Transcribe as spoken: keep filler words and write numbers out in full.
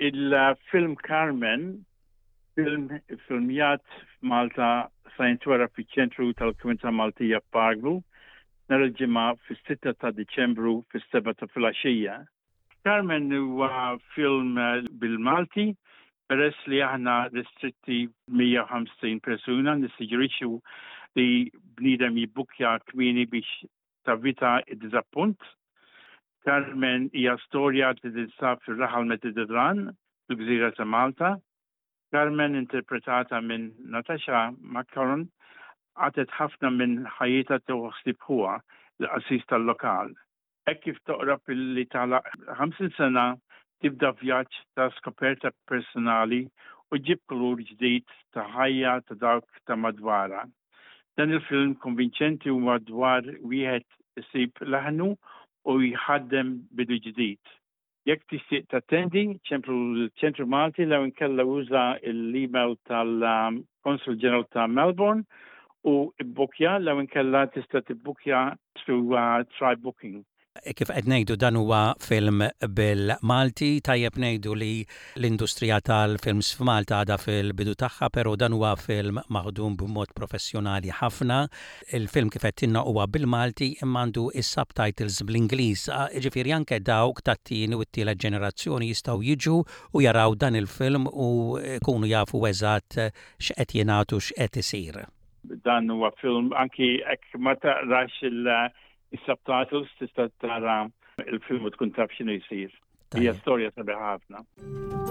il-film Carmen, film filmjat f'Malta sajnt wara fiċ-ċentru tal-Komunità Maltija f'Parglu, nhar il-ġimgħa fis-sitta ta' Diċembru fis-seba' ta' filgħaxija. Carmen huwa film bil-Malti, peress li aħna restritti mija u ħamsin persuna nissuġġerixxu li bniedem jibbukja kmieni biex tavvita id-diżappunt. Carmen hija storja li tinsab fir-raħal Mediterran, fil-Gżira ta' Malta. Carmen interpretata minn Natasha Macaron għatet ħafna minn ħajjita toħsib huwa l-qassis tal-lokal. Hekk kif toqrab li tala ħamsin sena tibda vjaġġ ta' skoperta personali u ġib kulur ġdid ta' ħajja ta' dawk ta' madwara. Dan il-film konvinċenti huwa dwar wieħed isib laħnu u jħaddem bidu ġdid. Jekk tixtieq tattendi ċentru Malti law inkella uża l-email tal-Konsul Ġenerali ta' Melbourne u ibbukja law inkella tista' tibbukja through uh, Try Booking. Kif qed ngħidu dan huwa film bil-Malti, tajjeb ngħidu li l-industrija tal-films f'Malta għadha fil-bidu tagħha, però dan huwa film maħdum b'mod professjonali ħafna. Il-film kif qed tinna huwa bil-Malti imma għandu is-subtitles bl-Ingliż. Ġifieri anke dawk tat-tieni u t-tielet ġenerazzjoni jistgħu jiġu u jaraw dan il-film u jkunu jafu eżatt x'qed jingħatu x'qed isir. Dan huwa film anki hekk ma taqrax il- Is-subtitles tista' tara il-film u tkun taf x'inhu jsir. Hija storja sabiħa ħafna.